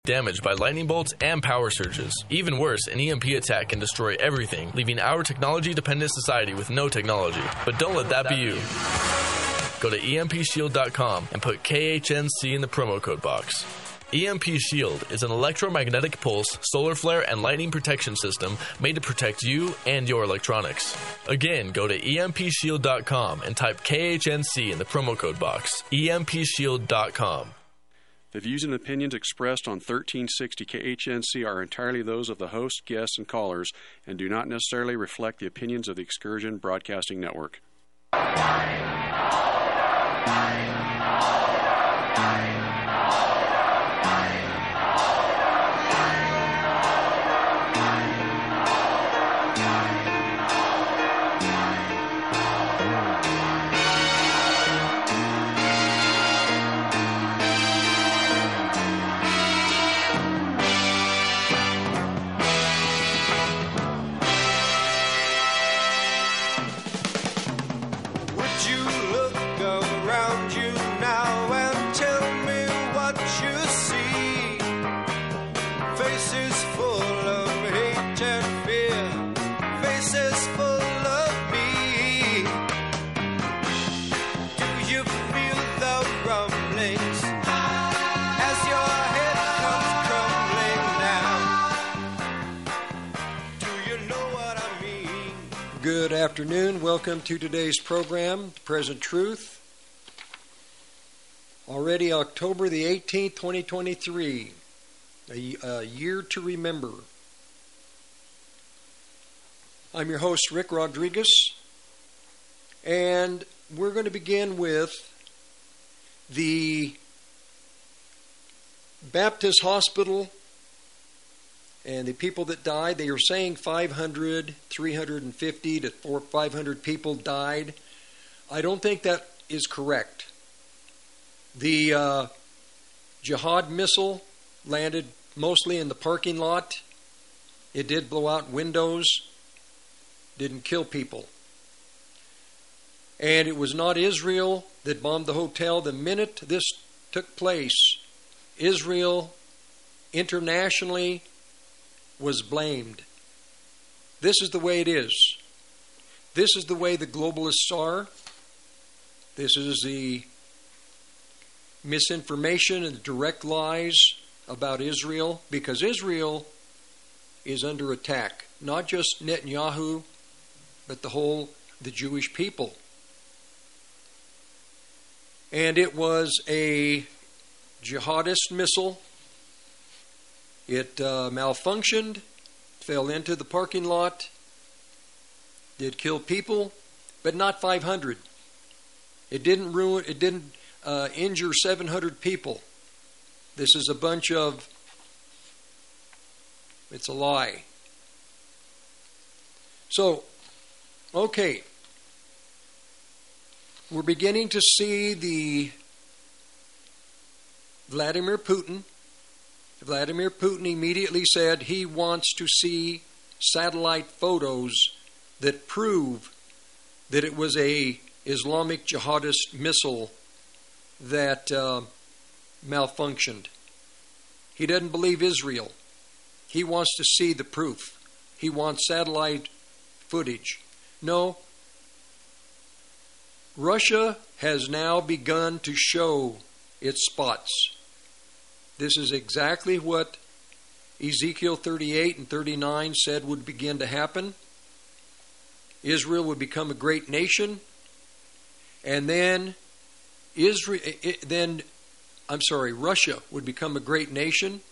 damaged by lightning bolts and power surges. Even worse, an EMP attack can destroy everything, leaving our technology-dependent society with no technology. But don't let that be you. Go to EMPShield.com and put KHNC in the promo code box. EMP Shield is an electromagnetic pulse, solar flare, and lightning protection system made to protect you and your electronics. Again, go to EMPShield.com and type KHNC in the promo code box. EMPShield.com. The views and opinions expressed on 1360 KHNC are entirely those of the host, guests, and callers, and do not necessarily reflect the opinions of the Excursion Broadcasting Network. Good afternoon. Welcome to today's program, Present Truth. Already October the 18th, 2023, a year to remember. I'm your host, Rick Rodriguez, and we're going to begin with the Baptist Hospital and the people that died. They are saying 500, 350 to 500 people died. I don't think that is correct. The Jihad missile landed mostly in the parking lot. It did blow out windows, didn't kill people. And it was not Israel that bombed the hotel. The minute this took place, Israel internationally was blamed. This is the way it is. This is the way the globalists are. This is the misinformation and direct lies about Israel, because Israel is under attack. Not just Netanyahu, but the Jewish people. And it was a jihadist missile. It malfunctioned, fell into the parking lot, did kill people, but not 500. It didn't injure 700 people. This is a bunch of, it's a lie. So, okay. We're beginning to see the Vladimir Putin immediately said he wants to see satellite photos that prove that it was a Islamic jihadist missile that malfunctioned. He doesn't believe Israel. He wants to see the proof. He wants satellite footage. No. Russia has now begun to show its spots. This is exactly what Ezekiel 38 and 39 said would begin to happen. Israel would become a great nation, and then Russia would become a great nation,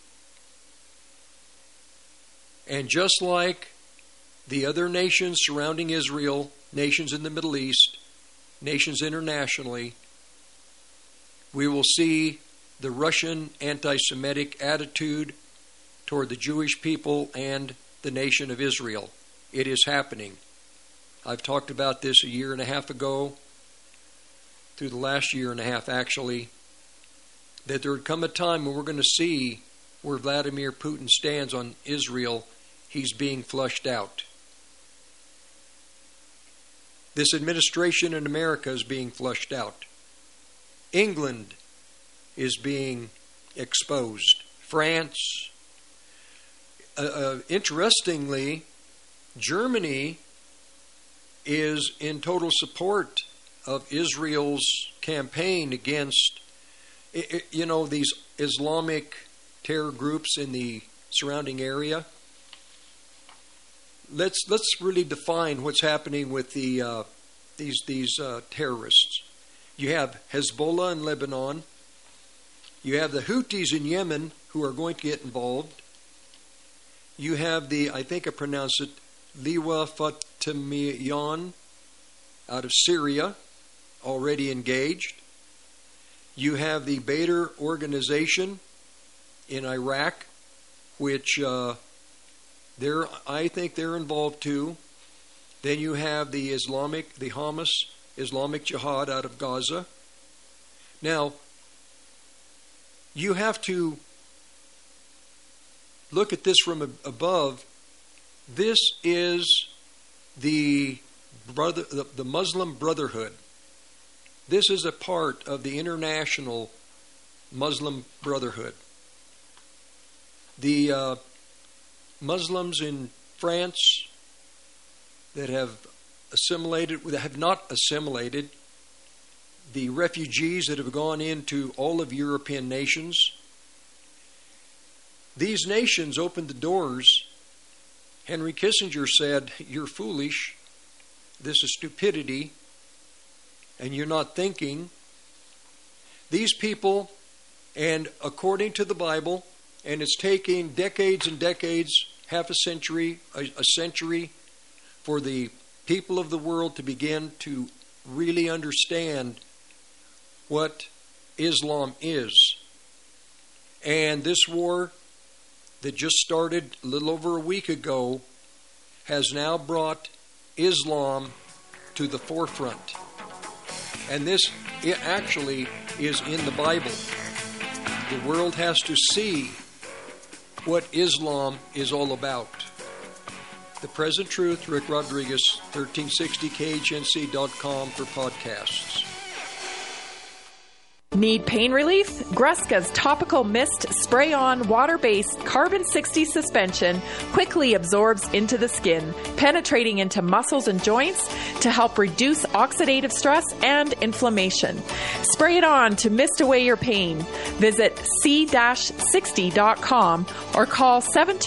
and just like the other nations surrounding Israel, nations in the Middle East, nations internationally, we will see the Russian anti-Semitic attitude toward the Jewish people and the nation of Israel. It is happening. I've talked about this a year and a half ago, through the last year and a half actually, that there would come a time when we're going to see where Vladimir Putin stands on Israel. He's being flushed out. This administration in America is being flushed out. England is being exposed, France. Interestingly, Germany is in total support of Israel's campaign against, these Islamic terror groups in the surrounding area. Let's really define what's happening with these terrorists. You have Hezbollah in Lebanon. You have the Houthis in Yemen who are going to get involved. You have I think I pronounce it, Liwa Fatimiyan out of Syria, already engaged. You have the Badr organization in Iraq, which I think they're involved too. Then you have the Hamas Islamic Jihad out of Gaza. Now, you have to look at this from above. This is the Muslim Brotherhood. This is a part of the international Muslim Brotherhood. The Muslims in France that have not assimilated, the refugees that have gone into all of European nations. These nations opened the doors. Henry Kissinger said, "You're foolish. This is stupidity, and you're not thinking." These people, and according to the Bible, and it's taking decades and decades, half a century, a century, for the people of the world to begin to really understand what Islam is. And this war that just started a little over a week ago has now brought Islam to the forefront. And it actually is in the Bible. The world has to see what Islam is all about. The Present Truth, Rick Rodriguez, 1360khnc.com for podcasts. Need pain relief? Greska's Topical Mist Spray-On Water-Based Carbon 60 Suspension quickly absorbs into the skin, penetrating into muscles and joints to help reduce oxidative stress and inflammation. Spray it on to mist away your pain. Visit c-60.com or call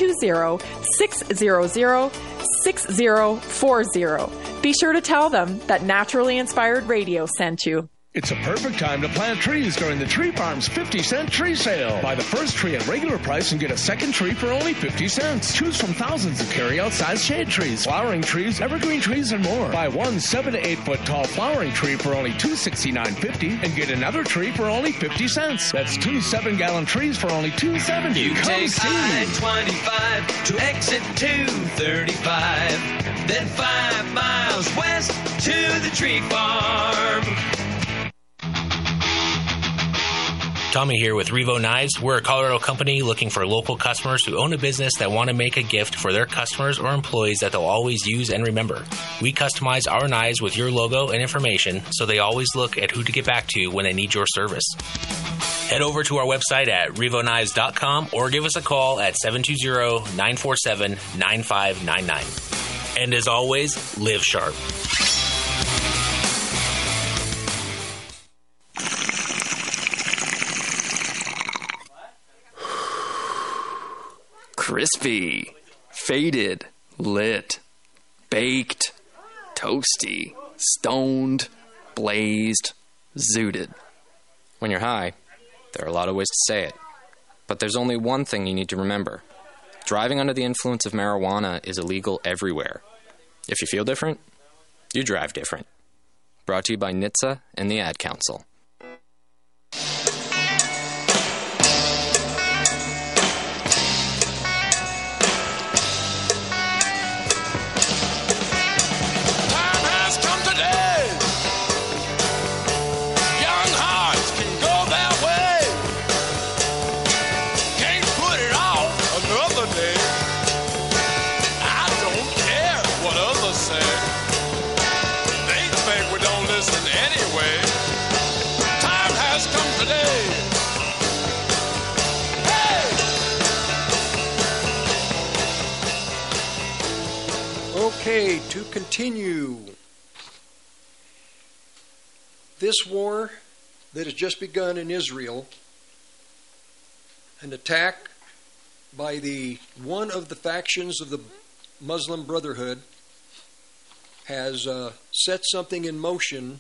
720-600-6040. Be sure to tell them that Naturally Inspired Radio sent you. It's a perfect time to plant trees during the Tree Farm's 50-cent tree sale. Buy the first tree at regular price and get a second tree for only 50 cents. Choose from thousands of carry-out size shade trees, flowering trees, evergreen trees, and more. Buy one 7 to 8 foot tall flowering tree for only $269.50 and get another tree for only 50 cents. That's 2 7-gallon trees for only $2.70. You take I-25 to exit 235, then 5 miles west to the Tree Farm. Tommy here with Revo Knives. We're a Colorado company looking for local customers who own a business that want to make a gift for their customers or employees that they'll always use and remember. We customize our knives with your logo and information so they always look at who to get back to when they need your service. Head over to our website at revoknives.com or give us a call at 720-947-9599. And as always, live sharp. Crispy, faded, lit, baked, toasty, stoned, blazed, zooted. When you're high, there are a lot of ways to say it. But there's only one thing you need to remember. Driving under the influence of marijuana is illegal everywhere. If you feel different, you drive different. Brought to you by NHTSA and the Ad Council. Okay, to continue. This war that has just begun in Israel, an attack by one of the factions of the Muslim Brotherhood, has set something in motion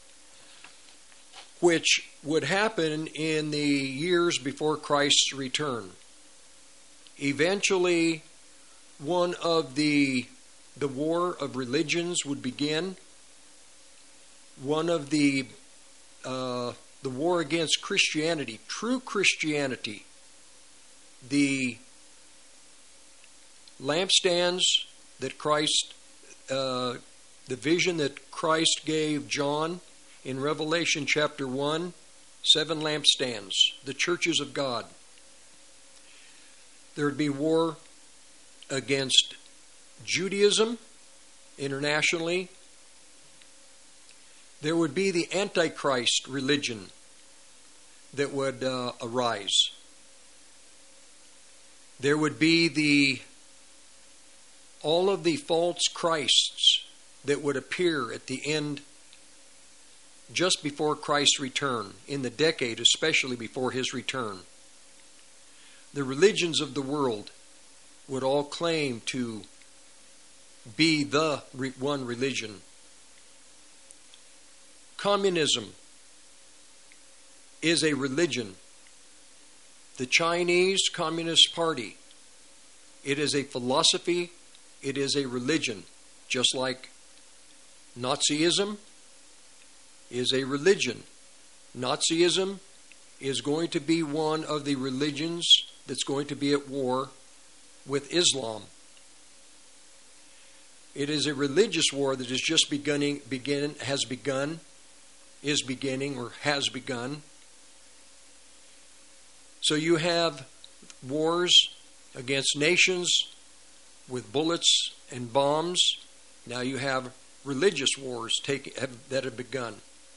which would happen in the years before Christ's return. Eventually, one of the war of religions would begin. One of the war against Christianity, true Christianity, the lampstands that Christ, the vision that Christ gave John in Revelation chapter 1, 7 lampstands, the churches of God. There would be war against Judaism internationally. There would be the Antichrist religion that would arise. There would be all of the false Christs that would appear at the end, just before Christ's return, in the decade, especially before his return. The religions of the world would all claim to be the one religion. Communism is a religion. The Chinese Communist Party, it is a philosophy, it is a religion, just like Nazism is a religion. Nazism is going to be one of the religions that's going to be at war with Islam. It is a religious war that is just beginning. So you have wars against nations with bullets and bombs. Now you have religious wars that have begun.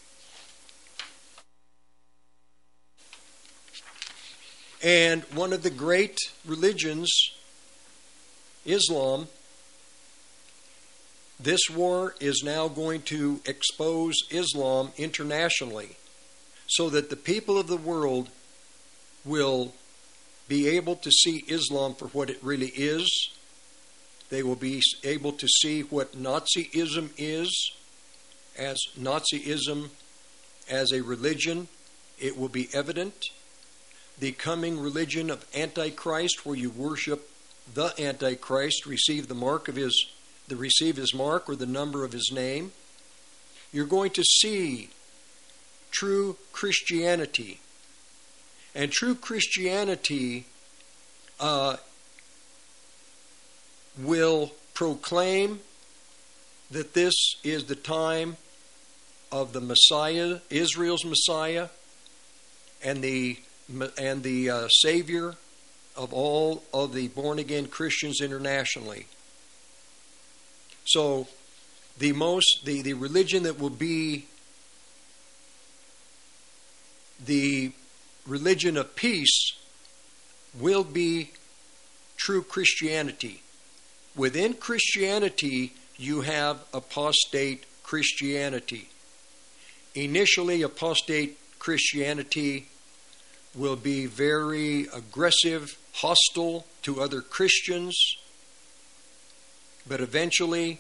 And one of the great religions, Islam, this war is now going to expose Islam internationally so that the people of the world will be able to see Islam for what it really is. They will be able to see what Nazism is, as Nazism as a religion. It will be evident. The coming religion of Antichrist, where you worship the Antichrist, receive his mark or the number of his name. You're going to see true Christianity. And true Christianity will proclaim that this is the time of the Messiah, Israel's Messiah, and the Savior of all of the born-again Christians internationally. So the religion that will be the religion of peace will be true Christianity. Within Christianity, you have apostate Christianity. Initially, apostate Christianity will be very aggressive, hostile to other Christians, but eventually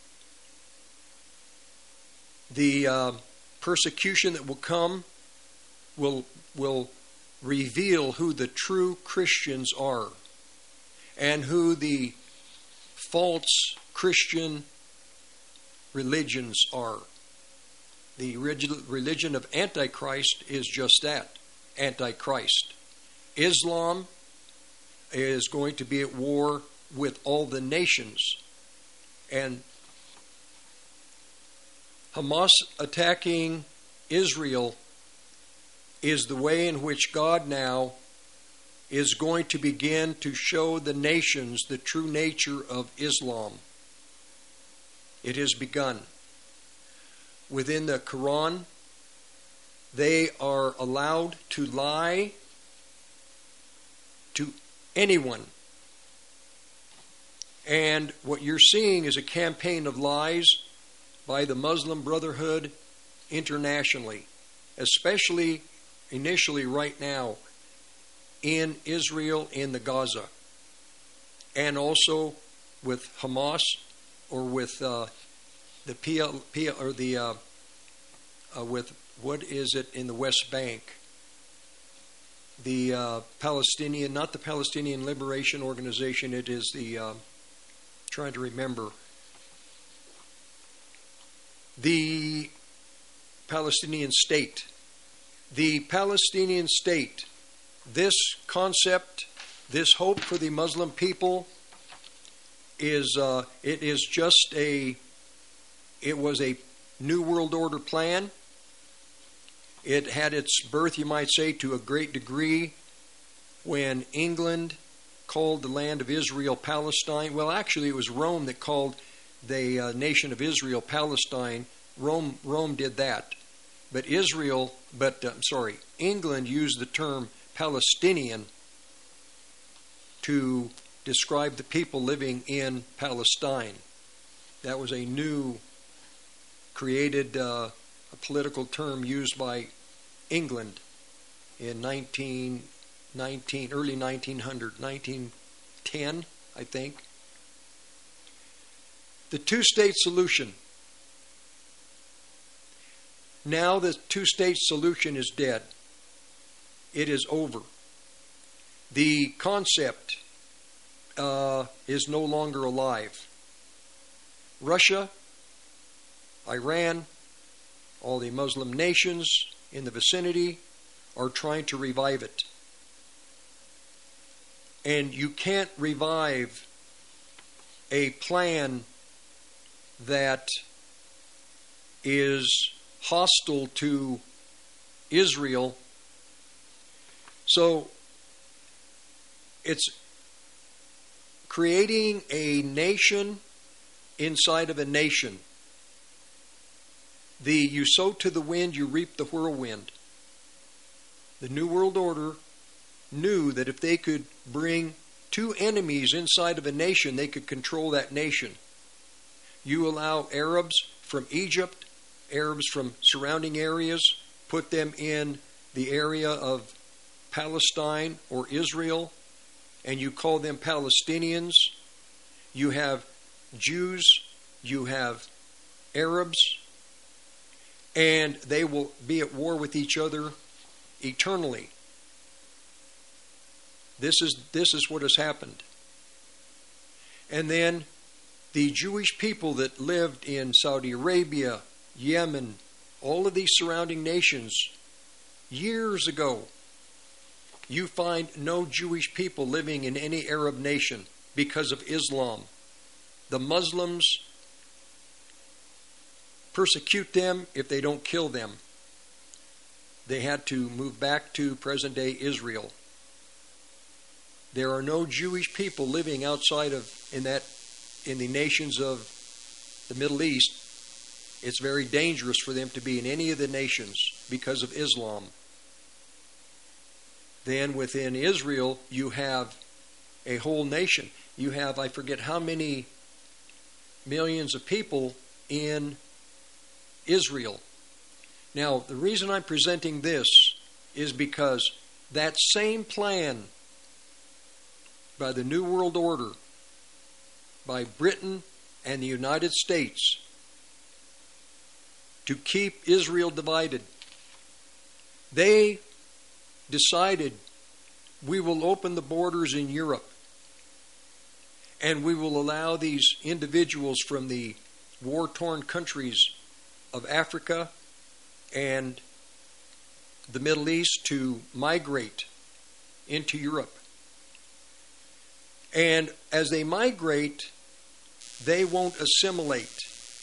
the persecution that will come will reveal who the true Christians are and who the false Christian religions are. The religion of Antichrist is just that, Antichrist. Islam is going to be at war with all the nations. And Hamas attacking Israel is the way in which God now is going to begin to show the nations the true nature of Islam. It has begun. Within the Quran, they are allowed to lie to anyone. And what you're seeing is a campaign of lies by the Muslim Brotherhood internationally, especially initially right now in Israel, in the Gaza, and also with Hamas or with with what is it in the West Bank? The Palestinian, not the Palestinian Liberation Organization. It is the trying to remember. The Palestinian state. The Palestinian state. This concept, this hope for the Muslim people is it was a New World Order plan. It had its birth, you might say, to a great degree when England called the land of Israel Palestine. Well, actually, it was Rome that called the nation of Israel Palestine. Rome did that, but England used the term Palestinian to describe the people living in Palestine. That was a new created a political term used by England in early 1910, I think. The two-state solution. Now the two-state solution is dead. It is over. The concept is no longer alive. Russia, Iran, all the Muslim nations in the vicinity are trying to revive it. And you can't revive a plan that is hostile to Israel. So it's creating a nation inside of a nation. You sow to the wind, you reap the whirlwind. The New World Order knew that if they could bring two enemies inside of a nation, they could control that nation. You allow Arabs from Egypt, Arabs from surrounding areas, put them in the area of Palestine or Israel, and you call them Palestinians. You have Jews, you have Arabs, and they will be at war with each other eternally. This is what has happened. And then the Jewish people that lived in Saudi Arabia, Yemen, all of these surrounding nations, years ago, you find no Jewish people living in any Arab nation because of Islam. The Muslims persecute them if they don't kill them. They had to move back to present-day Israel. There are no Jewish people living outside of in the nations of the Middle East. It's very dangerous for them to be in any of the nations because of Islam. Then within Israel, you have a whole nation. You have, I forget how many millions of people in Israel. Now, the reason I'm presenting this is because that same plan by the New World Order, by Britain and the United States, to keep Israel divided, they decided we will open the borders in Europe and we will allow these individuals from the war-torn countries of Africa and the Middle East to migrate into Europe. And as they migrate, they won't assimilate.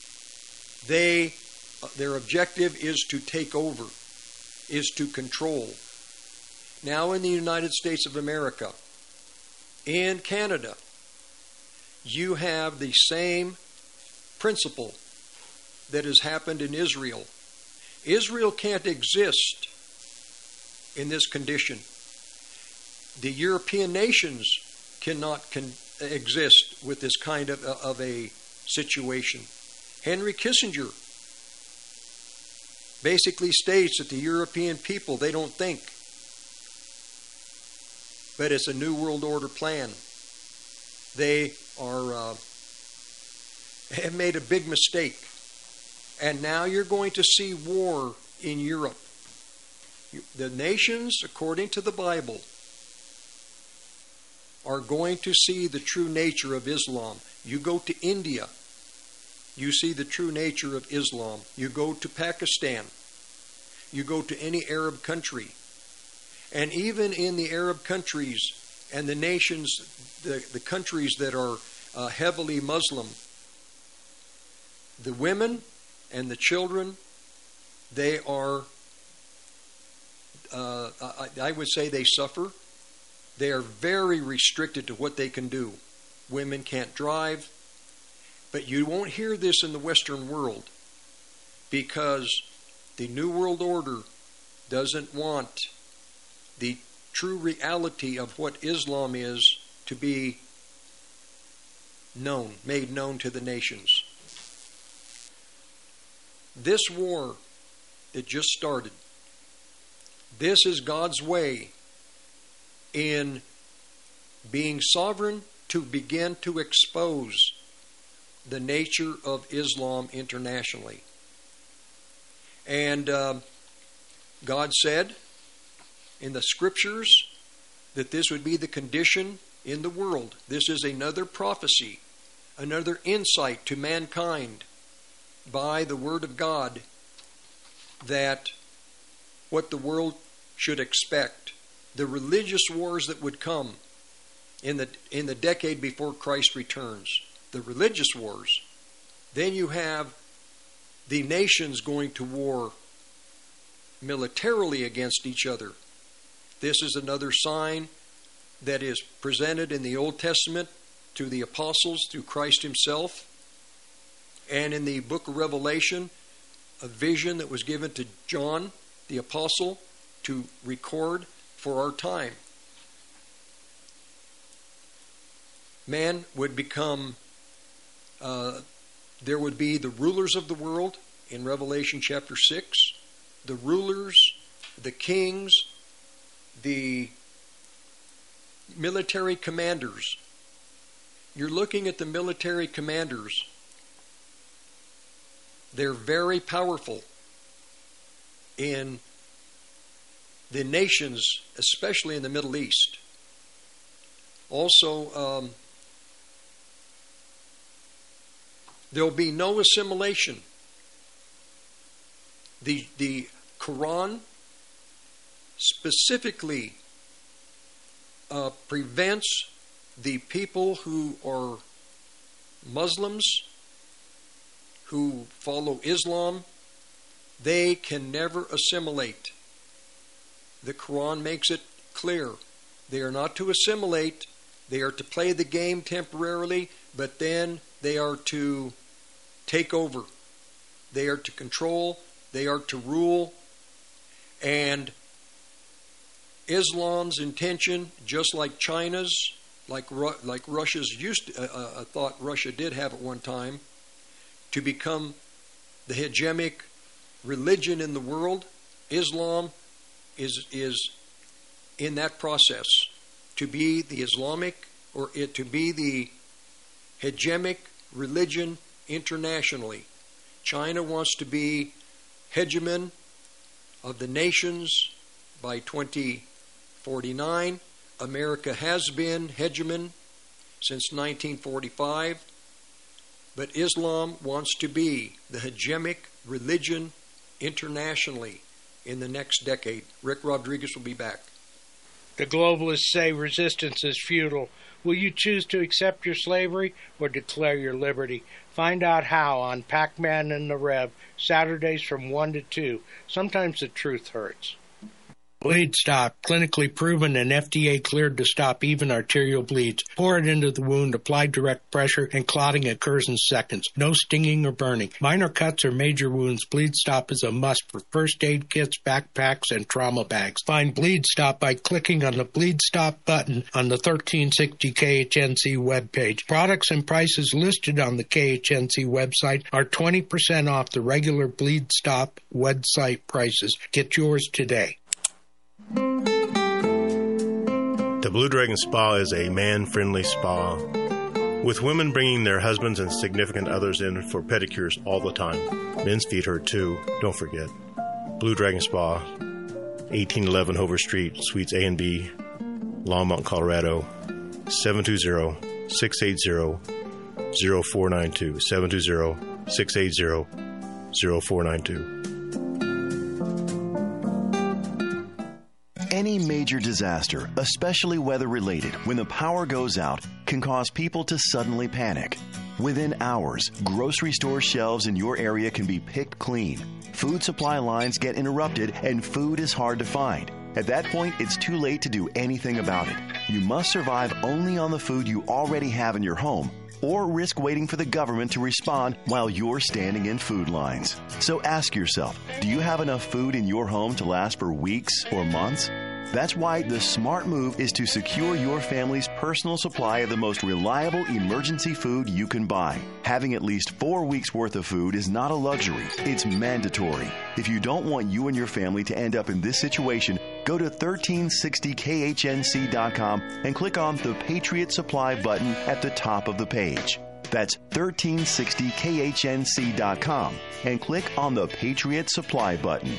Their objective is to take over, is to control. Now in the United States of America, in Canada, you have the same principle that has happened in Israel. Israel can't exist in this condition. The European nations cannot exist with this kind of a situation. Henry Kissinger basically states that the European people, they don't think, but it's a New World Order plan. They have made a big mistake. And now you're going to see war in Europe. The nations, according to the Bible, are going to see the true nature of Islam. You go to India, you see the true nature of Islam. You go to Pakistan, you go to any Arab country. And even in the Arab countries and the nations, the countries that are heavily Muslim, the women and the children, they are, I would say they suffer. They are very restricted to what they can do. Women can't drive. But you won't hear this in the Western world because the New World Order doesn't want the true reality of what Islam is to be known, made known to the nations. This war that just started, this is God's way in being sovereign to begin to expose the nature of Islam internationally. And God said in the scriptures that this would be the condition in the world. This is another prophecy, another insight to mankind by the Word of God that what the world should expect. The religious wars that would come in the decade before Christ returns. The religious wars. Then you have the nations going to war militarily against each other. This is another sign that is presented in the Old Testament to the apostles through Christ himself. And in the book of Revelation, a vision that was given to John, the apostle, to record for our time. Man would become, there would be the rulers of the world in Revelation chapter 6. The rulers, the kings, the military commanders. You're looking at the military commanders. They're very powerful in the nations, especially in the Middle East. Also, there'll be no assimilation. The Quran specifically prevents the people who are Muslims, who follow Islam, they can never assimilate. The Quran makes it clear. They are not to assimilate. They are to play the game temporarily, but then they are to take over. They are to control. They are to rule. And Islam's intention, just like China's, like Russia's thought Russia did have at one time, to become the hegemonic religion in the world. Islam is in that process to be the Islamic, or to be the hegemonic religion internationally. China wants to be hegemon of the nations by 2049. America has been hegemon since 1945. But Islam wants to be the hegemonic religion internationally in the next decade. Rick Rodriguez will be back. The globalists say resistance is futile. Will you choose to accept your slavery or declare your liberty? Find out how on Pac-Man and the Rev, Saturdays from 1 to 2. Sometimes the truth hurts. Bleed Stop, clinically proven and FDA cleared to stop even arterial bleeds. Pour it into the wound, apply direct pressure, and clotting occurs in seconds. No stinging or burning. Minor cuts or major wounds, Bleed Stop is a must for first aid kits, backpacks, and trauma bags. Find Bleed Stop by clicking on the Bleed Stop button on the 1360 KHNC webpage. Products and prices listed on the KHNC website are 20% off the regular Bleed Stop website prices. Get yours today. The Blue Dragon Spa is a man-friendly spa, with women bringing their husbands and significant others in for pedicures all the time. Men's feet hurt too, don't forget. Blue Dragon Spa, 1811 Hover Street, Suites A and B, Longmont, Colorado, 720-680-0492, 720-680-0492. Any major disaster, especially weather-related, when the power goes out, can cause people to suddenly panic. Within hours, grocery store shelves in your area can be picked clean. Food supply lines get interrupted, and food is hard to find. At that point, it's too late to do anything about it. You must survive only on the food you already have in your home, or risk waiting for the government to respond while you're standing in food lines. So ask yourself, do you have enough food in your home to last for weeks or months? That's why the smart move is to secure your family's personal supply of the most reliable emergency food you can buy. Having at least 4 weeks' worth of food is not a luxury. It's mandatory. If you don't want you and your family to end up in this situation, go to 1360khnc.com and click on the Patriot Supply button at the top of the page. That's 1360khnc.com and click on the Patriot Supply button.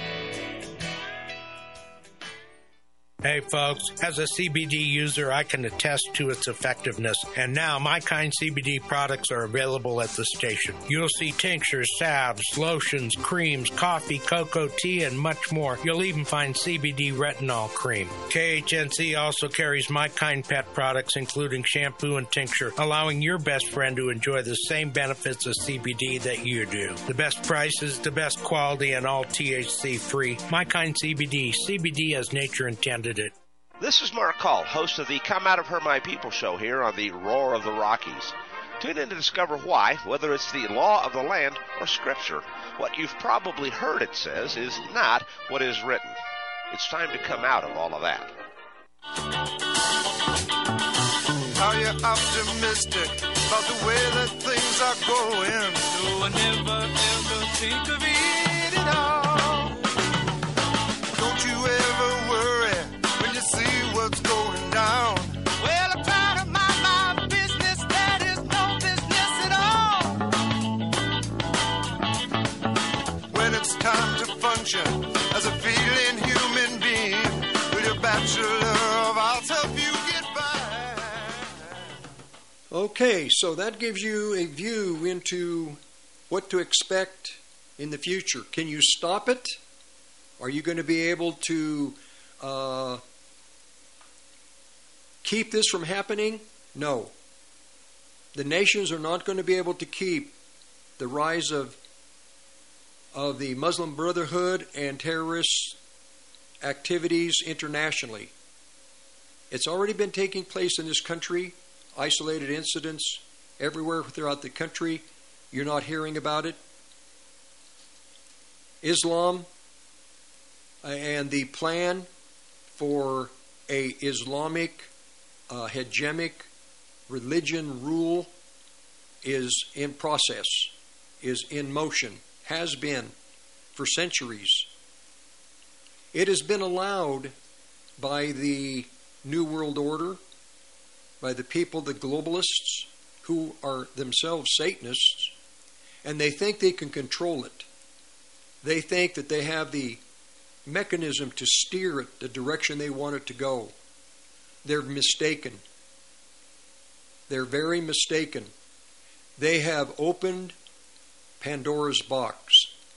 Hey folks, as a CBD user, I can attest to its effectiveness, and now My Kind CBD products are available at the station. You'll see tinctures, salves, lotions, creams, coffee, cocoa, tea, and much more. You'll even find CBD retinol cream. KHNC also carries My Kind pet products, including shampoo and tincture, allowing your best friend to enjoy the same benefits of CBD that you do. The best prices, the best quality, and all THC free. My Kind CBD, CBD as nature intended it. This is Mark Call, host of the Come Out of Her My People show here on the Roar of the Rockies. Tune in to discover why, whether it's the law of the land or scripture, what you've probably heard it says is not what is written. It's time to come out of all of that. Are you optimistic about the way that things are going? No, I never ever think of it at all. Don't you ever worry when you see what's going down. Well, I try to mind my business, that is no business at all. When it's time to function as a feeling human being, with your bachelor of arts help you get by. Okay, so that gives you a view into what to expect in the future. Can you stop it? Are you going to be able to keep this from happening? No. The nations are not going to be able to keep the rise of the Muslim Brotherhood and terrorist activities internationally. It's already been taking place in this country, isolated incidents everywhere throughout the country. You're not hearing about it. Islam and the plan for a Islamic hegemonic religion rule is in process, is in motion, has been for centuries. It has been allowed by the New World Order, by the people, the globalists, who are themselves Satanists, and they think they can control it. They think that they have the mechanism to steer it the direction they want it to go. They're mistaken. They're very mistaken. They have opened Pandora's box.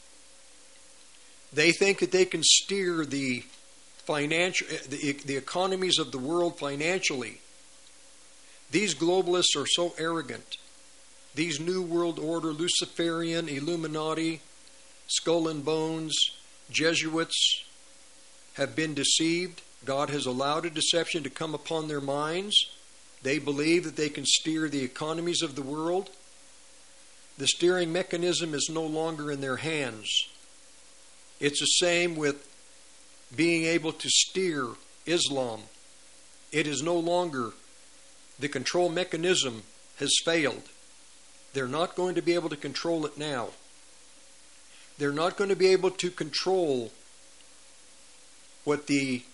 They think that they can steer the economies of the world financially. These globalists are so arrogant. These New World Order, Luciferian, Illuminati, Skull and Bones, Jesuits, have been deceived. God has allowed a deception to come upon their minds. They believe that they can steer the economies of the world. The steering mechanism is no longer in their hands. It's the same with being able to steer Islam. It is no longer, the control mechanism has failed. They're not going to be able to control it now. They're not going to be able to control what the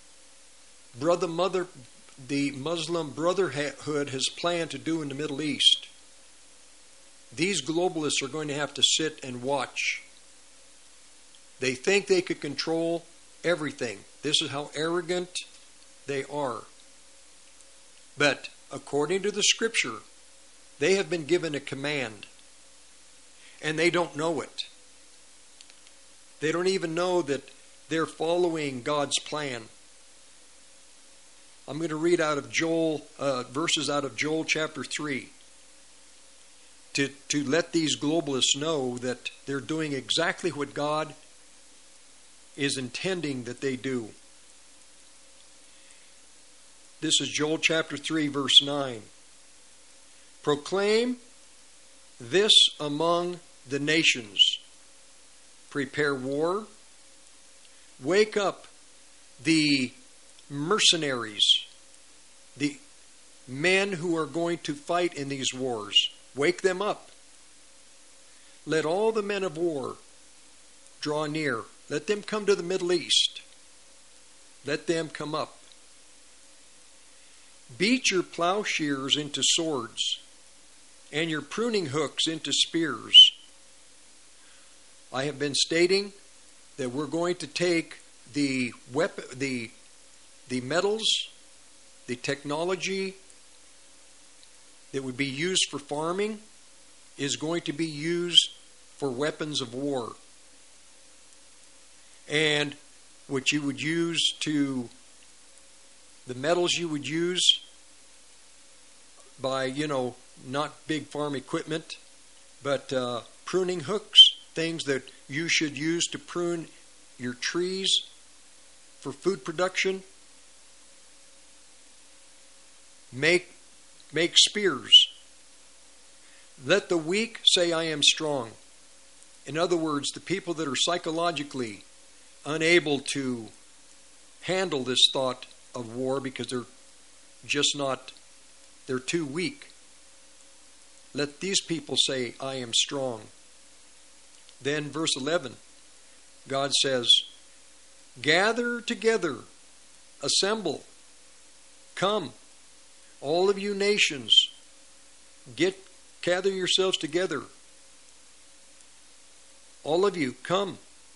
Muslim Brotherhood has planned to do in the Middle East. These globalists are going to have to sit and watch. They think they could control everything. This is how arrogant they are. But according to the Scripture, they have been given a command, and they don't know it. They don't even know that they're following God's plan. I'm going to read out of Joel, verses out of Joel chapter 3 to let these globalists know that they're doing exactly what God is intending that they do. This is Joel chapter 3, verse 9. Proclaim this among the nations. Prepare war. Wake up the mercenaries, the men who are going to fight in these wars. Wake them up. Let all the men of war draw near. Let them come to the Middle East. Let them come up. Beat your plowshares into swords and your pruning hooks into spears. I have been stating that we're going to take the metals, the technology that would be used for farming is going to be used for weapons of war. And what you would use to, the metals you would use by, not big farm equipment, but pruning hooks, things that you should use to prune your trees for food production. Make spears. Let the weak say, I am strong. In other words, the people that are psychologically unable to handle this thought of war because they're too weak. Let these people say, I am strong. Then verse 11, God says, gather together, assemble, come, all of you nations, gather yourselves together. All of you, come.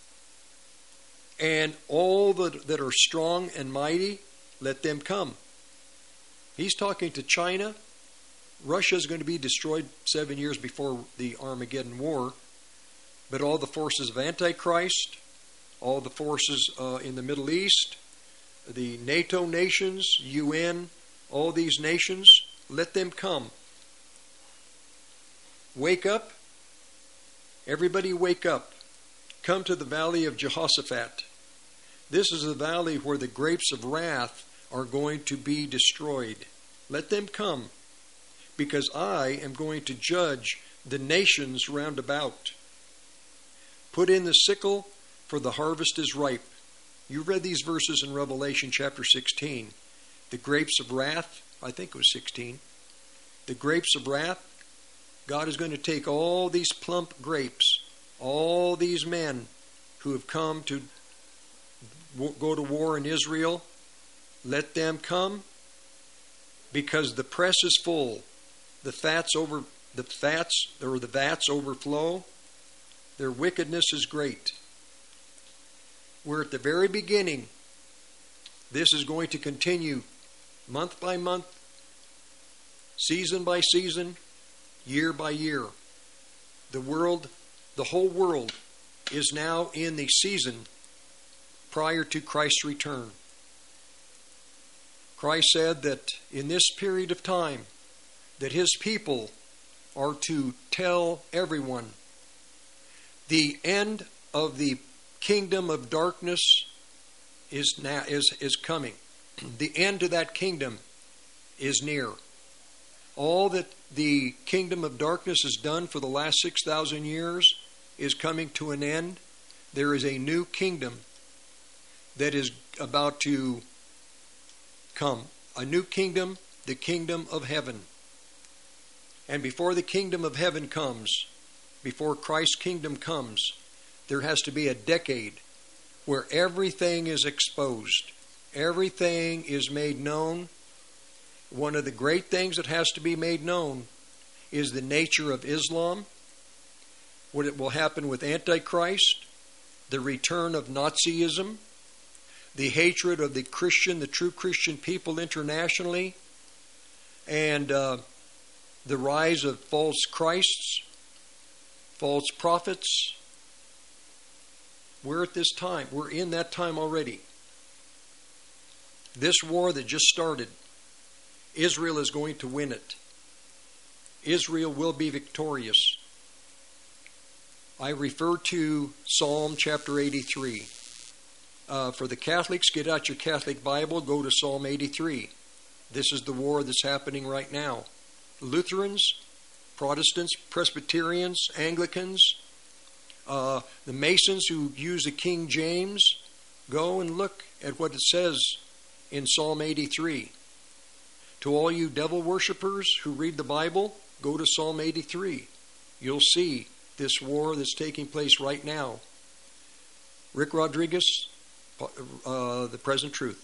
And all that are strong and mighty, let them come. He's talking to China. Russia is going to be destroyed 7 years before the Armageddon War. But all the forces of Antichrist, all the forces in the Middle East, the NATO nations, UN, all these nations, let them come. Wake up. Everybody wake up. Come to the valley of Jehoshaphat. This is the valley where the grapes of wrath are going to be destroyed. Let them come, because I am going to judge the nations round about. Put in the sickle, for the harvest is ripe. You read these verses in Revelation chapter 16. The grapes of wrath, I think it was 16. The grapes of wrath, God is going to take all these plump grapes, all these men who have come to go to war in Israel, let them come, because the press is full. The vats overflow. Their wickedness is great. We're at the very beginning. This is going to continue month by month, season by season, year by year. The whole world is now in the season prior to Christ's return. Christ said that in this period of time that his people are to tell everyone the end of the kingdom of darkness is coming. The end of that kingdom is near. All that the kingdom of darkness has done for the last 6,000 years is coming to an end. There is a new kingdom that is about to come. A new kingdom, the kingdom of heaven. And before the kingdom of heaven comes, before Christ's kingdom comes, there has to be a decade where everything is exposed. Everything is made known. One of the great things that has to be made known is the nature of Islam, what it will happen with Antichrist, the return of Nazism, the hatred of the true Christian people internationally, and the rise of false Christs, false prophets. We're at this time. We're in that time already. This war that just started, Israel is going to win it. Israel will be victorious. I refer to Psalm chapter 83. For the Catholics, get out your Catholic Bible, go to Psalm 83. This is the war that's happening right now. Lutherans, Protestants, Presbyterians, Anglicans, the Masons who use the King James, go and look at what it says in Psalm 83. To all you devil worshippers who read the Bible, go to Psalm 83. You'll see this war that's taking place right now. Rick Rodriguez, The Present Truth.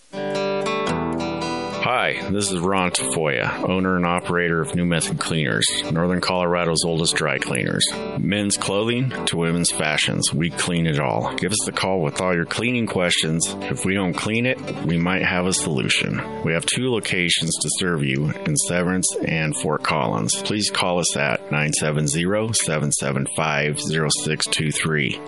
Hi, this is Ron Tafoya, owner and operator of New Method Cleaners, Northern Colorado's oldest dry cleaners. Men's clothing to women's fashions, we clean it all. Give us a call with all your cleaning questions. If we don't clean it, we might have a solution. We have 2 locations to serve you in Severance and Fort Collins. Please call us at 970-775-0623.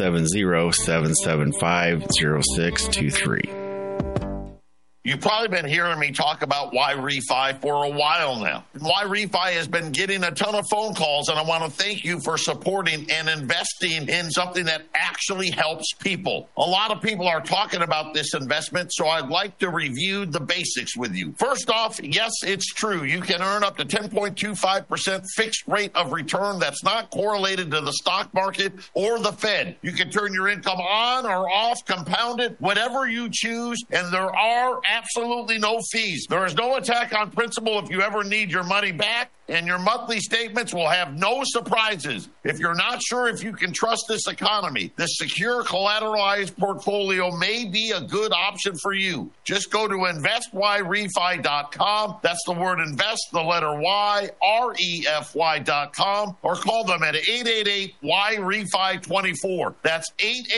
970-775-0623. You've probably been hearing me talk about Y-Refi for a while now. Y-Refi has been getting a ton of phone calls, and I want to thank you for supporting and investing in something that actually helps people. A lot of people are talking about this investment, so I'd like to review the basics with you. First off, yes, it's true. You can earn up to 10.25% fixed rate of return that's not correlated to the stock market or the Fed. You can turn your income on or off, compound it, whatever you choose, and there are absolutely no fees. There is no attack on principal if you ever need your money back, and your monthly statements will have no surprises. If you're not sure if you can trust this economy, this secure collateralized portfolio may be a good option for you. Just go to investyrefi.com. That's the word invest, the letter Y, REFY.com, or call them at 888-Y-REFI-24. That's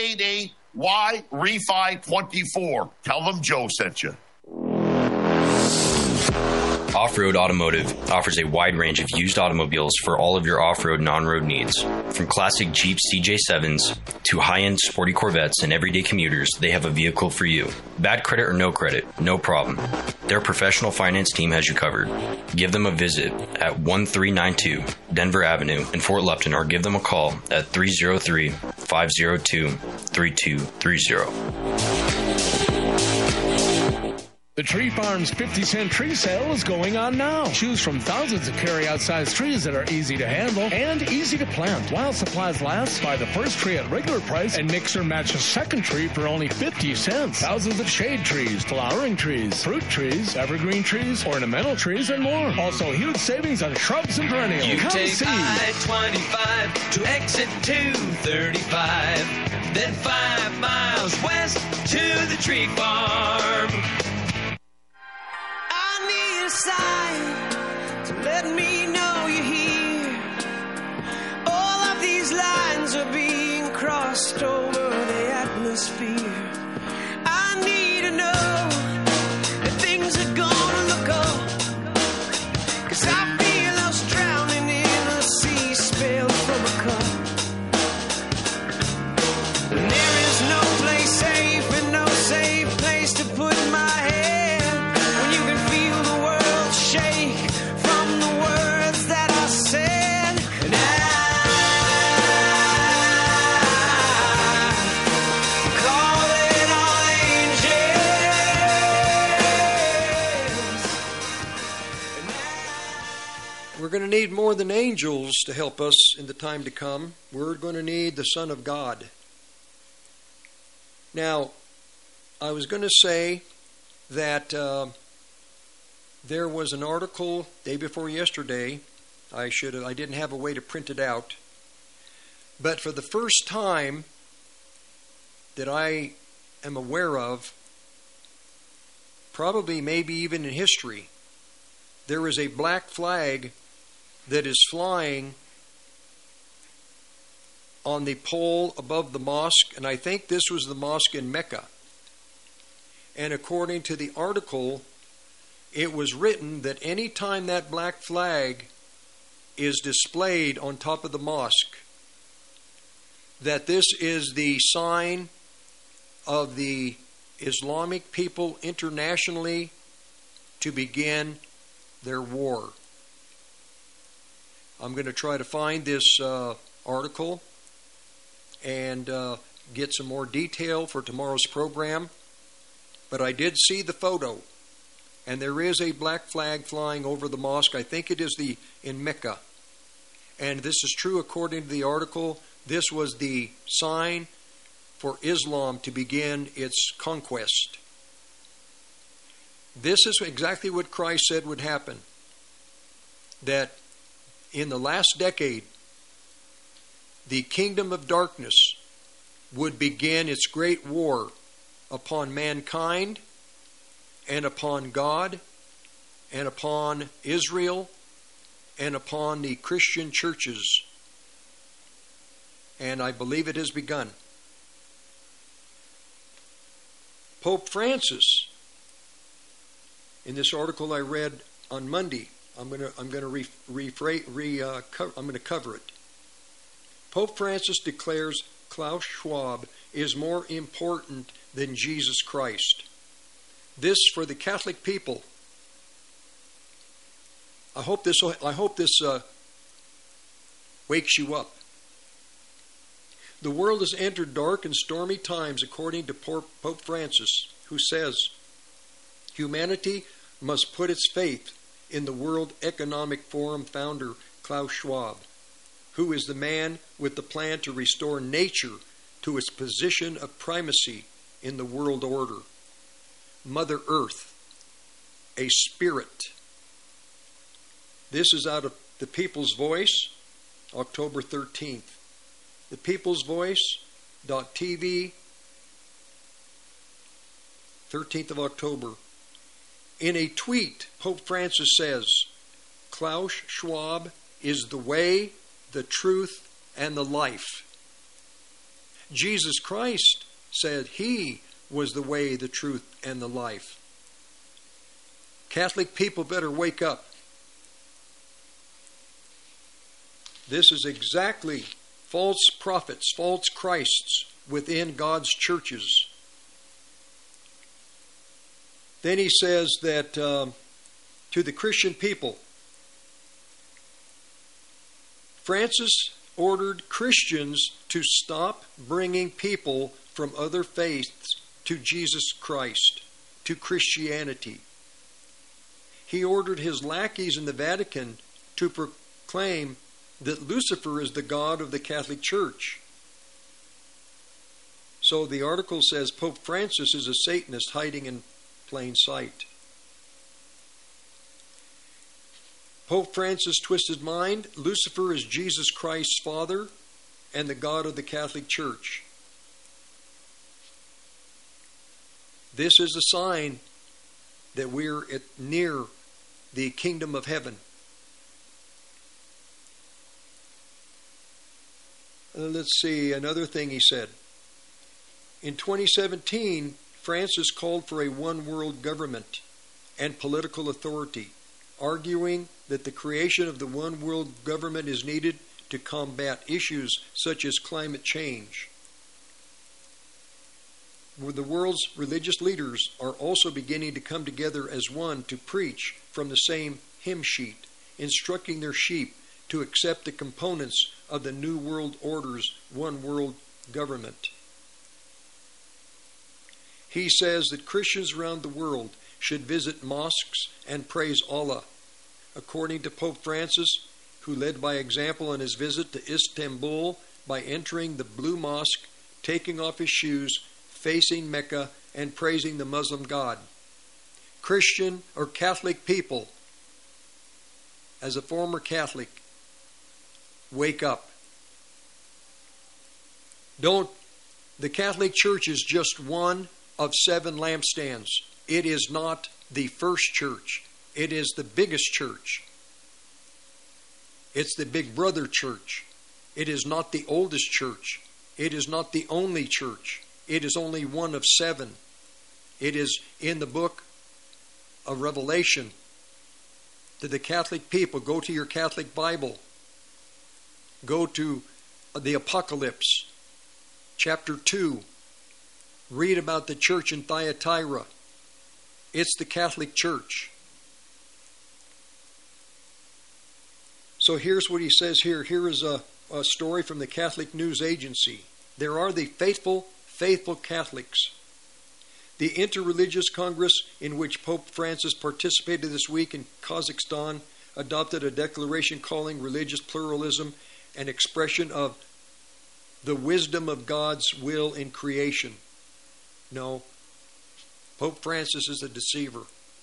888-Y-REFI-24. Tell them Joe sent you. Off-Road Automotive offers a wide range of used automobiles for all of your off-road and on-road needs. From classic Jeep CJ7s to high-end sporty Corvettes and everyday commuters, they have a vehicle for you. Bad credit or no credit, no problem. Their professional finance team has you covered. Give them a visit at 1392 Denver Avenue in Fort Lupton, or give them a call at 303-502-3230. The Tree Farm's 50-cent tree sale is going on now. Choose from thousands of carry-out size trees that are easy to handle and easy to plant. While supplies last, buy the first tree at regular price and mix or match a second tree for only 50 cents. Thousands of shade trees, flowering trees, fruit trees, evergreen trees, ornamental trees, and more. Also, huge savings on shrubs and perennials. You Come take see. I-25 to exit 235, then 5 miles west to the Tree Farm. A sign to let me know you're here. All of these lines are being crossed over the atmosphere. I need to know that things are gonna look up, 'cause I feel us drowning in a sea spilled from a cup. And there is no place safe and no safe place to put my head when you can feel the world shake from the words that I said. And I call it all We're going to need more than angels to help us in the time to come. We're going to need the Son of God. Now, I was going to say that there was an article day before yesterday. I didn't have a way to print it out. But for the first time that I am aware of, probably maybe even in history, there is a black flag that is flying on the pole above the mosque, and I think this was the mosque in Mecca. And according to the article, it was written that any time that black flag is displayed on top of the mosque, that this is the sign of the Islamic people internationally to begin their war. I'm going to try to find this article and get some more detail for tomorrow's program. But I did see the photo, and there is a black flag flying over the mosque. I think it is in Mecca. And this is true according to the article. This was the sign for Islam to begin its conquest. This is exactly what Christ said would happen. That in the last decade, the kingdom of darkness would begin its great war upon mankind and upon God and upon Israel and upon the Christian churches. And I believe it has begun. Pope Francis, in this article I read on Monday, I'm going to cover it. Pope Francis declares Klaus Schwab is more important than Jesus Christ. This for the Catholic people. I hope this wakes you up. The world has entered dark and stormy times, according to Pope Francis, who says humanity must put its faith in the World Economic Forum founder Klaus Schwab, who is the man with the plan to restore nature to its position of primacy in the world order. Mother Earth, a spirit. This is out of The People's Voice, October 13th. ThePeoplesVoice.tv, 13th of October. In a tweet, Pope Francis says, Klaus Schwab is the way, the truth, and the life. Jesus Christ said he was the way, the truth, and the life. Catholic people better wake up. This is exactly false prophets, false Christs within God's churches. Then he says that to the Christian people, Francis ordered Christians to stop bringing people from other faiths to Jesus Christ, to Christianity. He ordered his lackeys in the Vatican to proclaim that Lucifer is the god of the Catholic Church. So the article says Pope Francis is a Satanist hiding in plain sight. Pope Francis' twisted mind, Lucifer is Jesus Christ's father and the God of the Catholic Church. This is a sign that we're near the kingdom of heaven. Let's see, another thing he said. In 2017, Francis called for a one-world government and political authority, arguing that the creation of the one-world government is needed to combat issues such as climate change. The world's religious leaders are also beginning to come together as one to preach from the same hymn sheet, instructing their sheep to accept the components of the New World Order's one-world government. He says that Christians around the world should visit mosques and praise Allah, according to Pope Francis, who led by example on his visit to Istanbul by entering the Blue Mosque, taking off his shoes, facing Mecca, and praising the Muslim God. Christian or Catholic people, as a former Catholic, wake up. The Catholic Church is just one of 7 lampstands. It is not the first church. It is the biggest church. It's the big brother church. It is not the oldest church. It is not the only church. It is only one of 7. It is in the book of Revelation. To the Catholic people, go to your Catholic Bible. Go to the Apocalypse, chapter 2. Read about the church in Thyatira. It's the Catholic Church. So here's what he says here. Here is a story from the Catholic News Agency. There are the faithful Catholics. The Interreligious Congress, in which Pope Francis participated this week in Kazakhstan, adopted a declaration calling religious pluralism an expression of the wisdom of God's will in creation. No, Pope Francis is a deceiver.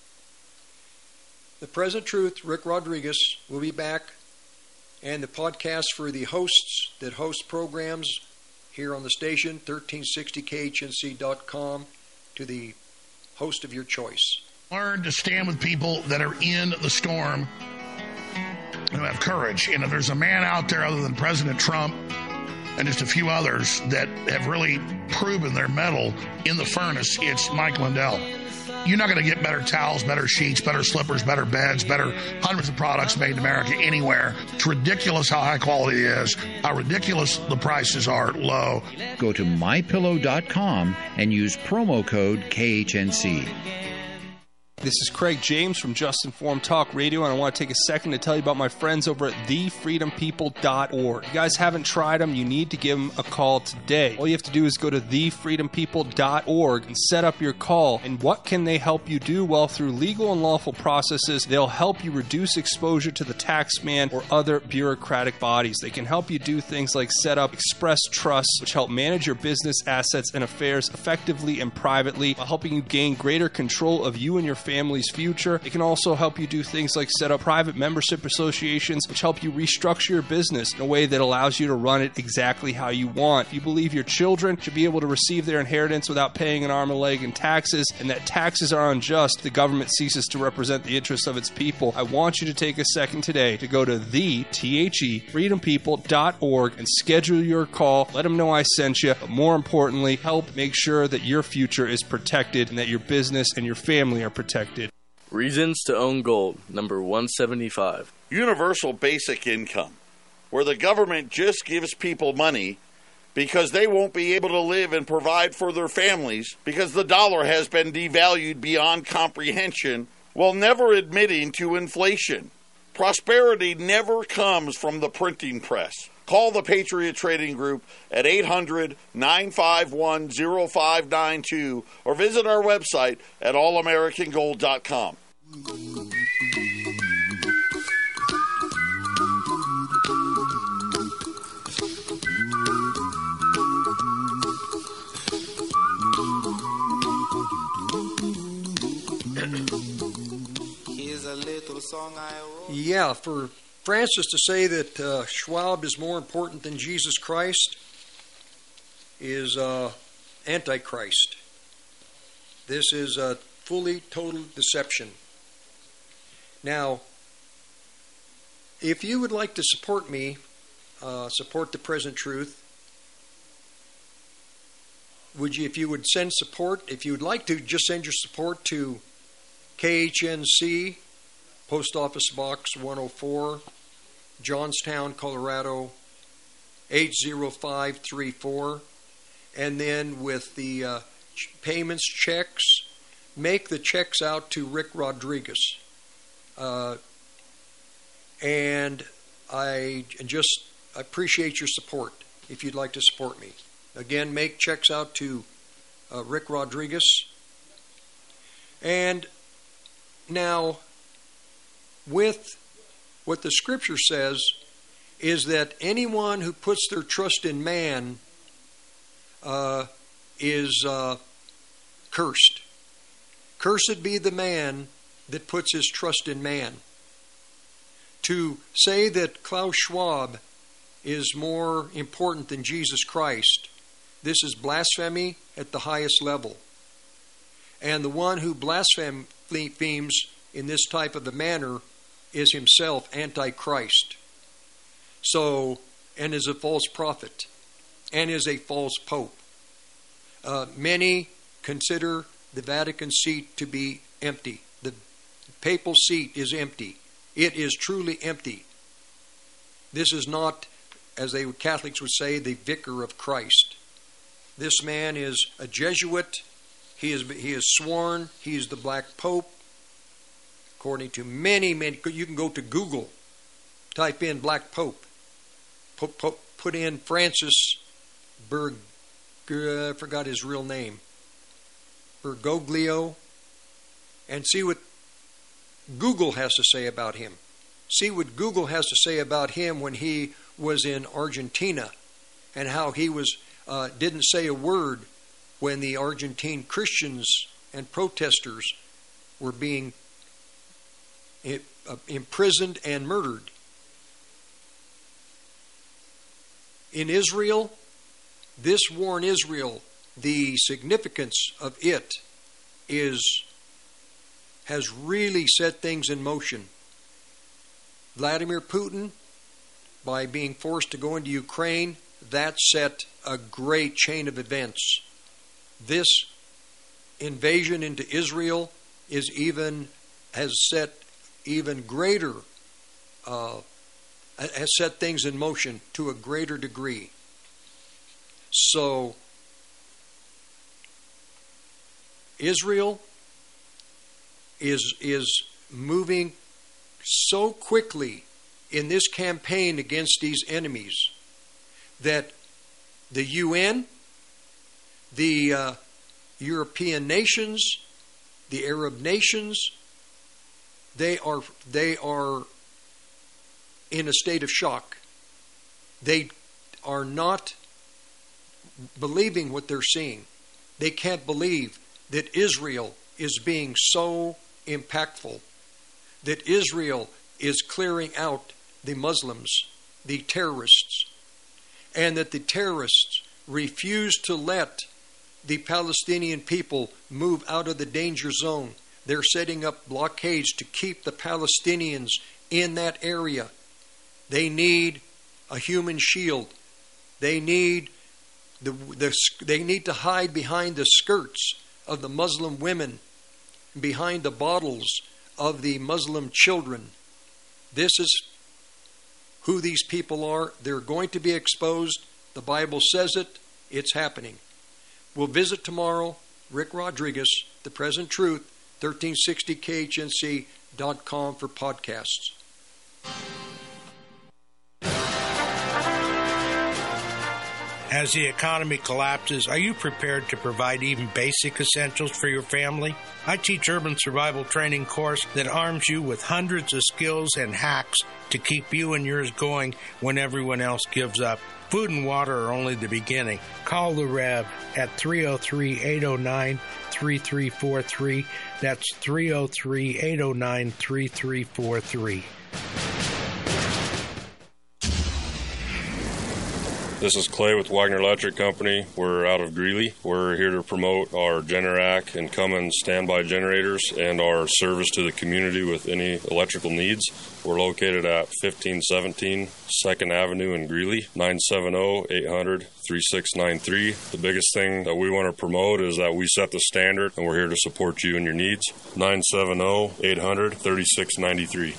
The Present Truth, Rick Rodriguez, will be back, and the podcast for the hosts that host programs here on the station, 1360khnc.com, to the host of your choice. Learn to stand with people that are in the storm, who have courage. You know, there's a man out there other than President Trump and just a few others that have really proven their mettle in the furnace. It's Mike Lindell. You're not going to get better towels, better sheets, better slippers, better beds, better hundreds of products made in America anywhere. It's ridiculous how high quality it is, how ridiculous the prices are low. Go to MyPillow.com and use promo code KHNC. This is Craig James from Just Informed Talk Radio, and I want to take a second to tell you about my friends over at TheFreedomPeople.org. If you guys haven't tried them, you need to give them a call today. All you have to do is go to TheFreedomPeople.org and set up your call. And what can they help you do? Well, through legal and lawful processes, they'll help you reduce exposure to the tax man or other bureaucratic bodies. They can help you do things like set up express trusts, which help manage your business assets and affairs effectively and privately, while helping you gain greater control of you and your family's future. It can also help you do things like set up private membership associations, which help you restructure your business in a way that allows you to run it exactly how you want. If you believe your children should be able to receive their inheritance without paying an arm and a leg in taxes, and that taxes are unjust, the government ceases to represent the interests of its people, I want you to take a second today to go to freedompeople.org and schedule your call. Let them know I sent you, but more importantly, help make sure that your future is protected and that your business and your family are protected. Reasons to own gold, number 175. Universal basic income, where the government just gives people money because they won't be able to live and provide for their families because the dollar has been devalued beyond comprehension, while never admitting to inflation. Prosperity never comes from the printing press. Call the Patriot Trading Group at 800-951-0592 or visit our website at allamericangold.com. Here's a little song I wrote. Yeah, for Francis to say that Schwab is more important than Jesus Christ is Antichrist. This is a fully total deception. Now, if you would like to support me, support the Present Truth, if you would send support, if you would like to, just send your support to KHNC, Post Office Box 104, Johnstown, Colorado 80534, and then with the payments, checks, make the checks out to Rick Rodriguez. And I appreciate your support if you'd like to support me. Again, make checks out to Rick Rodriguez. And now, with what the Scripture says is that anyone who puts their trust in man is cursed. Cursed be the man that puts his trust in man. To say that Klaus Schwab is more important than Jesus Christ, this is blasphemy at the highest level. And the one who blasphemes in this type of a manner is himself Antichrist. So, and is a false prophet, and is a false pope. Many consider the Vatican seat to be empty. The papal seat is empty. It is truly empty. This is not, as Catholics would say, the vicar of Christ. This man is a Jesuit. He is sworn. He is the Black Pope. According to many, you can go to Google, type in Black Pope, put in Francis I forgot his real name, Bergoglio, and see what Google has to say about him. See what Google has to say about him when he was in Argentina, and how he was didn't say a word when the Argentine Christians and protesters were being imprisoned and murdered. In Israel, this war in Israel, the significance of it has really set things in motion. Vladimir Putin, by being forced to go into Ukraine, that set a great chain of events. This invasion into Israel has set even greater, has set things in motion to a greater degree. So, Israel is moving so quickly in this campaign against these enemies that the UN, the European nations, the Arab nations, they are in a state of shock. They are not believing what they're seeing. They can't believe that Israel is being so impactful, that Israel is clearing out the Muslims, the terrorists, and that the terrorists refuse to let the Palestinian people move out of the danger zone. They're setting up blockades to keep the Palestinians in that area. They need a human shield. They need they need to hide behind the skirts of the Muslim women, behind the bottles of the Muslim children. This is who these people are. They're going to be exposed. The Bible says it. It's happening. We'll visit tomorrow. Rick Rodriguez, The Present Truth, 1360khnc.com for podcasts. As the economy collapses, are you prepared to provide even basic essentials for your family? I teach Urban Survival Training course that arms you with hundreds of skills and hacks to keep you and yours going when everyone else gives up. Food and water are only the beginning. Call the Rev at 303-809-3343. That's 303-809-3343. This is Clay with Wagner Electric Company. We're out of Greeley. We're here to promote our Generac and Cummins standby generators and our service to the community with any electrical needs. We're located at 1517 2nd Avenue in Greeley, 970-800-3693. The biggest thing that we want to promote is that we set the standard, and we're here to support you and your needs. 970-800-3693.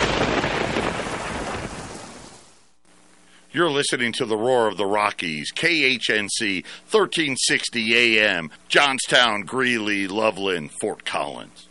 You're listening to the Roar of the Rockies, KHNC, 1360 AM, Johnstown, Greeley, Loveland, Fort Collins.